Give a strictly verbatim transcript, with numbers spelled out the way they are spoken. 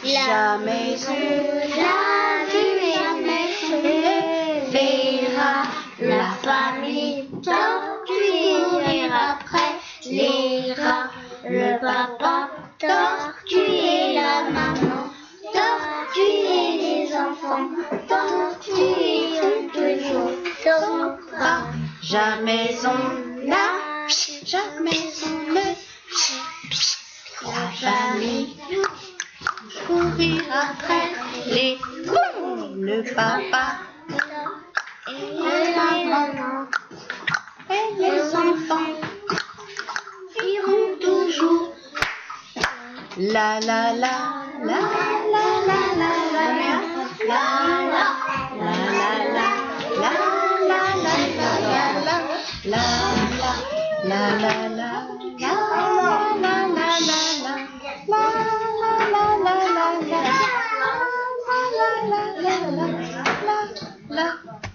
Jamais eu la vue, jamais se verra. La famille tortue courir après les rats. Le papa tortue et la maman tortue et les enfants tortue sont toujours saura. Jamais on a, jamais on ne, la famille courir après les cons, le papa et la maman et les enfants iront toujours. La la la la la la la la la la la la la la la la la la